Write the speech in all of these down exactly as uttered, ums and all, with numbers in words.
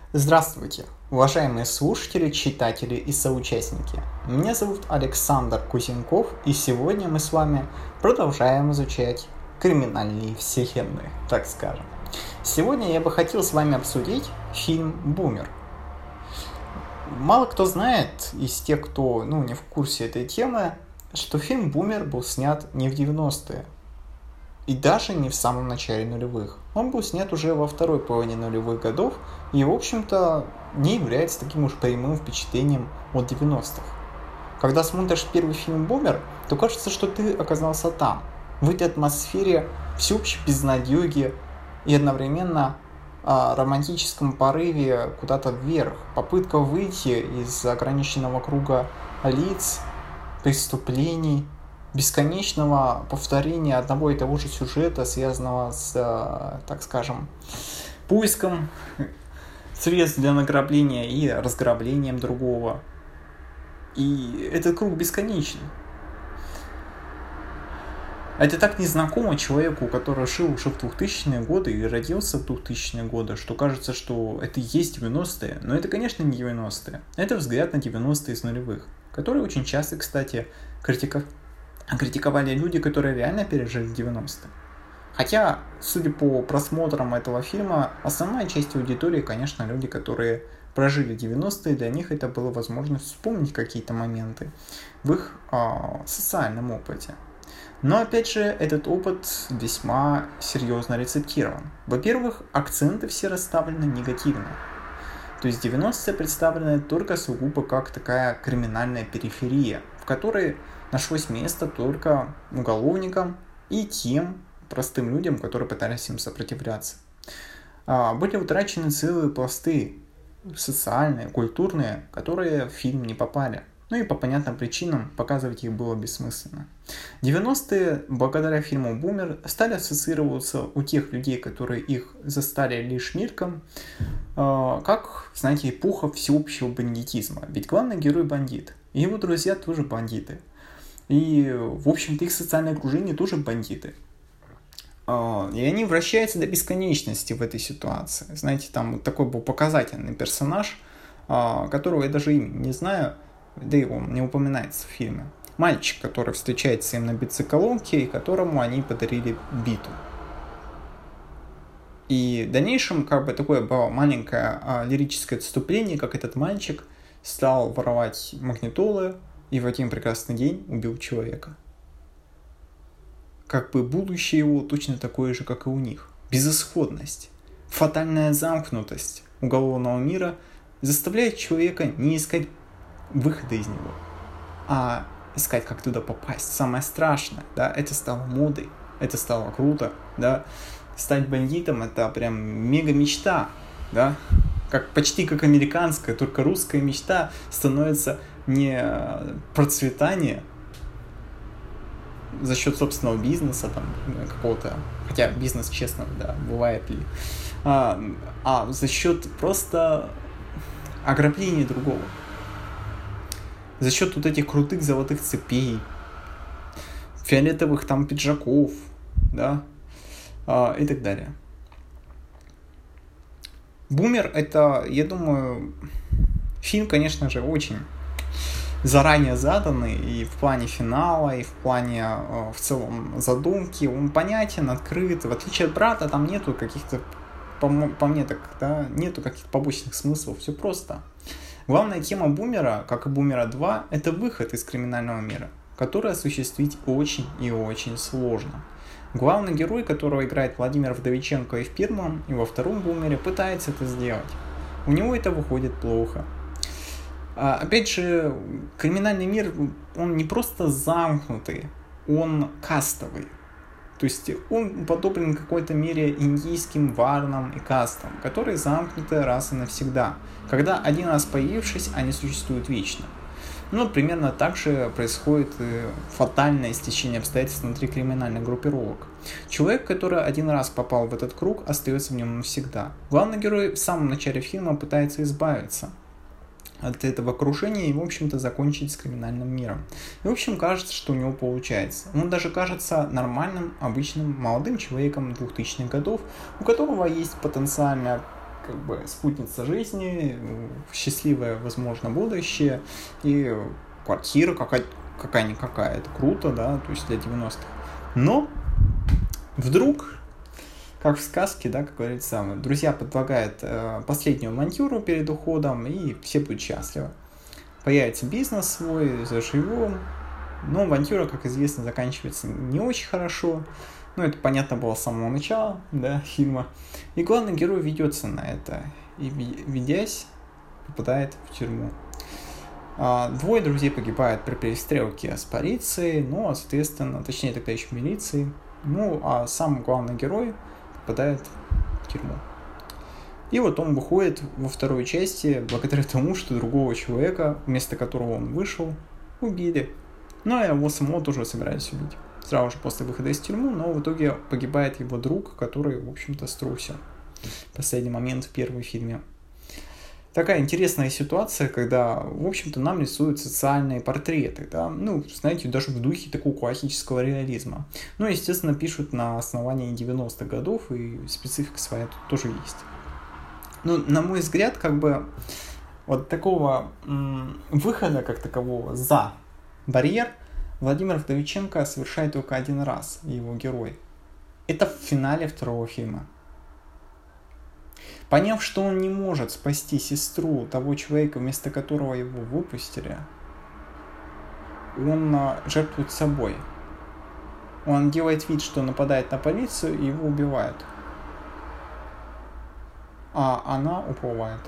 Здравствуйте, уважаемые слушатели, читатели и соучастники. Меня зовут Александр Кузенков, и сегодня мы с вами продолжаем изучать криминальные вселенные, так скажем. Сегодня я бы хотел с вами обсудить фильм «Бумер». Мало кто знает из тех, кто ну, не в курсе этой темы, что фильм «Бумер» был снят не в девяностые. И даже не в самом начале нулевых. Он был снят уже во второй половине нулевых годов и, в общем-то, не является таким уж прямым впечатлением от девяностых. Когда смотришь первый фильм «Бумер», то кажется, что ты оказался там, в этой атмосфере всеобщей безнадёги и одновременно о романтическом порыве куда-то вверх, попытка выйти из ограниченного круга лиц, преступлений, бесконечного повторения одного и того же сюжета, связанного с, так скажем, поиском средств для награбления и разграблением другого. И этот круг бесконечен. Это так незнакомо человеку, который жил уже в двухтысячные годы и родился в двухтысячные годы, что кажется, что это и есть девяностые. Но это, конечно, не девяностые. Это взгляд на девяностые из нулевых, которые очень часто, кстати, критиковали. критиковали люди, которые реально пережили девяностые. Хотя, судя по просмотрам этого фильма, основная часть аудитории, конечно, люди, которые прожили девяностые, для них это была возможность вспомнить какие-то моменты в их э, социальном опыте. Но, опять же, этот опыт весьма серьезно рецептирован. Во-первых, акценты все расставлены негативно. То есть девяностые представлены только сугубо как такая криминальная периферия, в которой нашлось место только уголовникам и тем простым людям, которые пытались им сопротивляться. Были утрачены целые пласты социальные, культурные, которые в фильм не попали. Ну и по понятным причинам показывать их было бессмысленно. девяностые, благодаря фильму «Бумер», стали ассоциироваться у тех людей, которые их застали лишь мельком, как, знаете, эпоха всеобщего бандитизма. Ведь главный герой бандит, и его друзья тоже бандиты. И, в общем-то, их социальное окружение тоже бандиты. И они вращаются до бесконечности в этой ситуации. Знаете, там вот такой был показательный персонаж, которого я даже имени не знаю, да и он не упоминается в фильме. Мальчик, который встречается им на бензоколонке и которому они подарили биту. И в дальнейшем, как бы, такое было маленькое а, лирическое отступление, как этот мальчик стал воровать магнитолы и в один прекрасный день убил человека. Как бы будущее его точно такое же, как и у них. Безысходность, фатальная замкнутость уголовного мира заставляет человека не искать выхода из него, а искать, как туда попасть. Самое страшное, да, это стало модой, это стало круто, да. Стать бандитом — это прям мега мечта, да. Как, почти как американская, только русская мечта становится не процветание за счет собственного бизнеса, там, какого-то, хотя бизнес, честно, да, бывает ли, а, а за счет просто ограбления другого. За счет вот этих крутых золотых цепей, фиолетовых там пиджаков, да, а, и так далее. «Бумер» — это, я думаю, фильм, конечно же, очень заранее заданный и в плане финала, и в плане э, в целом задумки. Он понятен, открыт. В отличие от «Брата», там нету каких-то, по, по мне так, да, нету каких-то побочных смыслов. Все просто. Главная тема «Бумера», как и «Бумера два», это выход из криминального мира, который осуществить очень и очень сложно. Главный герой, которого играет Владимир Вдовиченко и в первом, и во втором «Бумере», пытается это сделать. У него это выходит плохо. А, опять же, криминальный мир, он не просто замкнутый, он кастовый. То есть он подобен в какой-то мере индийским варнам и кастам, которые замкнуты раз и навсегда. Когда один раз появившись, они существуют вечно. Ну, примерно так же происходит фатальное стечение обстоятельств внутри криминальных группировок. Человек, который один раз попал в этот круг, остается в нем навсегда. Главный герой в самом начале фильма пытается избавиться от этого окружения и, в общем-то, закончить с криминальным миром. И, в общем, кажется, что у него получается. Он даже кажется нормальным, обычным, молодым человеком двухтысячных годов, у которого есть потенциальная как бы спутница жизни, счастливое, возможно, будущее, и квартира какая- какая-никакая, это круто, да, то есть для девяностых. Но вдруг, как в сказке, да, как говорится, друзья предлагают э, последнюю авантюру перед уходом, и все будут счастливы. Появится бизнес свой, заживем. Но авантюра, как известно, заканчивается не очень хорошо. Ну, это понятно было с самого начала, да, фильма. И главный герой ведется на это. И, ведясь, попадает в тюрьму. А, двое друзей погибают при перестрелке с полицией, ну, а, соответственно, точнее, тогда еще милицией. Ну, а сам главный герой попадает в тюрьму. И вот он выходит во второй части благодаря тому, что другого человека, вместо которого он вышел, убили. Ну, и его самого тоже собирались убить. Сразу же после выхода из тюрьмы, но в итоге погибает его друг, который, в общем-то, струсил в последний момент в первом фильме. Такая интересная ситуация, когда, в общем-то, нам рисуют социальные портреты, да, ну, знаете, даже в духе такого классического реализма. Ну, естественно, пишут на основании девяностых годов, и специфика своя тут тоже есть. Ну, на мой взгляд, как бы, вот такого м- выхода, как такового, за барьер Владимир Вдовиченко совершает только один раз, его герой. Это в финале второго фильма. Поняв, что он не может спасти сестру того человека, вместо которого его выпустили, он жертвует собой. Он делает вид, что нападает на полицию, и его убивают. А она уплывает.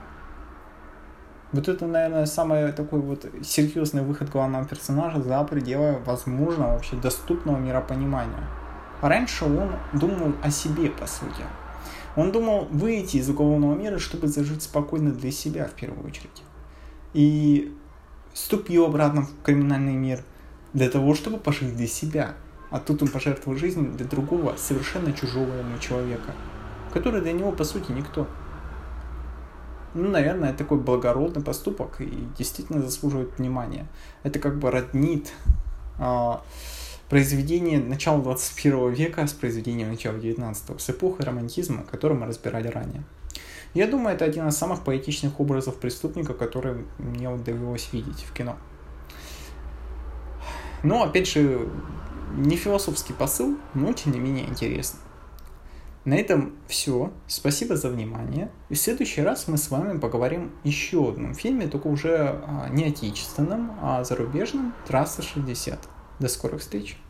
Вот это, наверное, самый такой вот серьезный выход главного персонажа за пределы возможного вообще доступного миропонимания. Раньше он думал о себе, по сути. Он думал выйти из уголовного мира, чтобы зажить спокойно для себя в первую очередь. И вступил обратно в криминальный мир для того, чтобы пожить для себя. А тут он пожертвовал жизнью для другого, совершенно чужого ему человека, который для него, по сути, никто. Ну, наверное, это такой благородный поступок и действительно заслуживает внимания. Это как бы роднит а, произведение начала двадцать первого века с произведением начала девятнадцатого, с эпохой романтизма, который мы разбирали ранее. Я думаю, это один из самых поэтичных образов преступника, который мне вот довелось видеть в кино. Но, опять же, не философский посыл, но тем не менее интересно. На этом все. Спасибо за внимание. И в следующий раз мы с вами поговорим еще о одном фильме, только уже не отечественном, а зарубежном, «Трасса шестьдесят». До скорых встреч!